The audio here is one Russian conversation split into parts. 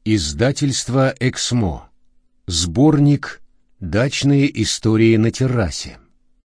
Издательство «Эксмо». Сборник «Дачные истории на террасе».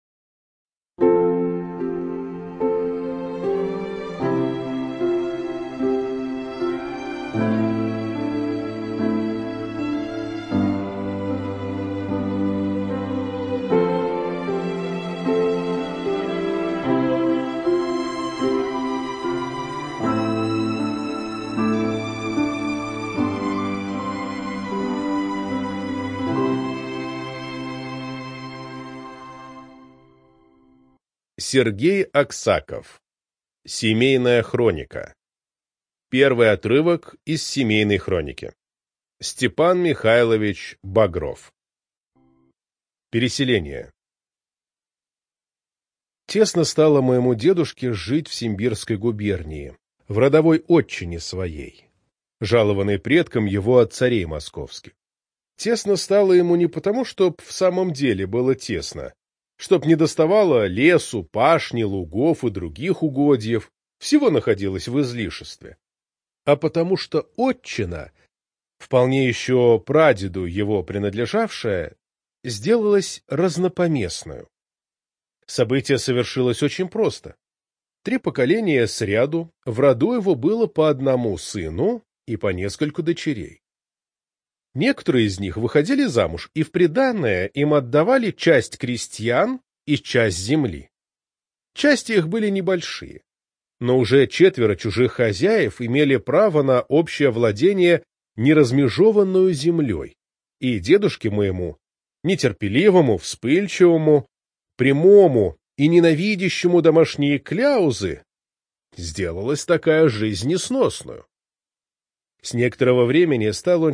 Сергей Аксаков. Семейная хроника. Первый отрывок из семейной хроники. Степан Михайлович Багров. Переселение. Тесно стало моему дедушке жить в Симбирской губернии, в родовой отчине своей, жалованной предком его от царей московских. Тесно стало ему не потому, чтоб в самом деле было тесно, чтоб не доставало лесу, пашни, лугов и других угодьев, всего находилось в излишестве, а потому что отчина, вполне еще прадеду его принадлежавшая, сделалась разнопоместную. Событие совершилось очень просто. 3 поколения сряду в роду его было по одному сыну и по нескольку дочерей. Некоторые из них выходили замуж, и в приданое им отдавали часть крестьян и часть земли. Части их были небольшие, но уже 4 чужих хозяев имели право на общее владение неразмежованную землей, и дедушке моему, нетерпеливому, вспыльчивому, прямому и ненавидящему домашние кляузы, сделалась такая жизнь несносную. С некоторого времени стал он